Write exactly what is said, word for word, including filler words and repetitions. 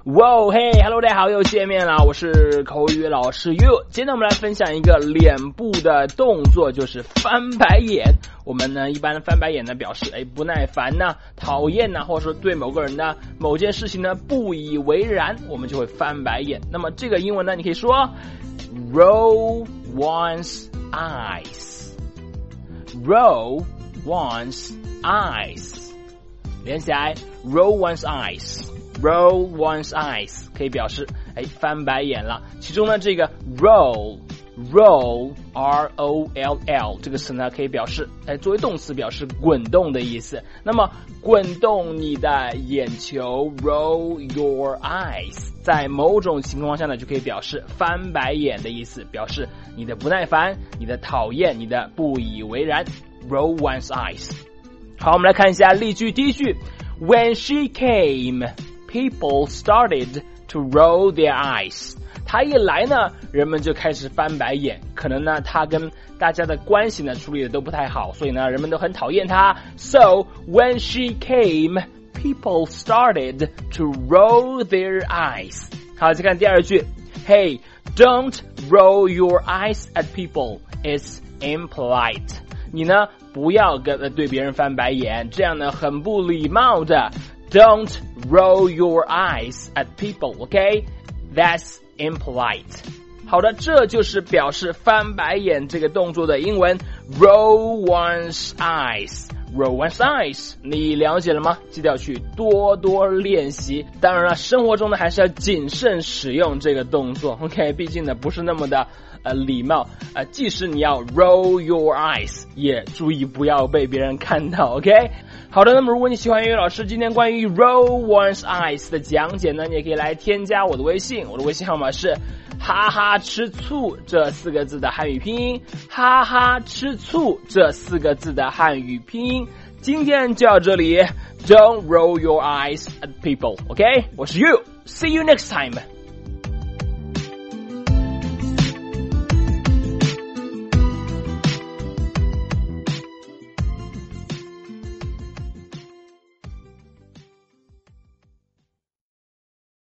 哇嘿 ，Hello， 大家好，又见面了，我是口语老师 You。今天我们来分享一个脸部的动作，就是翻白眼。我们呢，一般翻白眼呢，表示哎不耐烦呐、讨厌呐，或者说对某个人的某件事情呢不以为然，我们就会翻白眼。那么这个英文呢，你可以说 roll one's eyes，roll one's eyes， 连起来 roll one's eyes。roll one's eyes 可以表示哎翻白眼了，其中呢这个 roll roll R O L L 这个词呢可以表示哎作为动词表示滚动的意思。那么滚动你的眼球 roll your eyes 在某种情况下呢就可以表示翻白眼的意思，表示你的不耐烦、你的讨厌、你的不以为然。 roll one's eyes。 好，我们来看一下例句。第一句 When she came People started to roll their eyes。 他一来呢，人们就开始翻白眼。可能呢，他跟大家的关系呢处理的都不太好，所以呢，人们都很讨厌他。So when she came, people started to roll their eyes。 好，再看第二句 Hey, don't roll your eyes at people. It's impolite。 你呢，不要跟对别人翻白眼，这样呢很不礼貌的。Don't roll your eyes at people, okay? That's impolite. 好的，这就是表示翻白眼这个动作的英文 roll one's eyes. Roll one's eyes. 你了解了吗？记得要去多多练习。当然了，生活中呢还是要谨慎使用这个动作 ，OK？ 毕竟呢不是那么的呃礼貌。呃，即使你要 roll your eyes， 也注意不要被别人看到 ，OK？好的，那么如果你喜欢英语老师今天关于 roll one's eyes 的讲解呢，你也可以来添加我的微信，我的微信号码是哈哈吃醋这四个字的汉语拼音，哈哈吃醋这四个字的汉语拼音。今天就到这里 ，Don't roll your eyes at people， OK？ 我是 You，See you next time。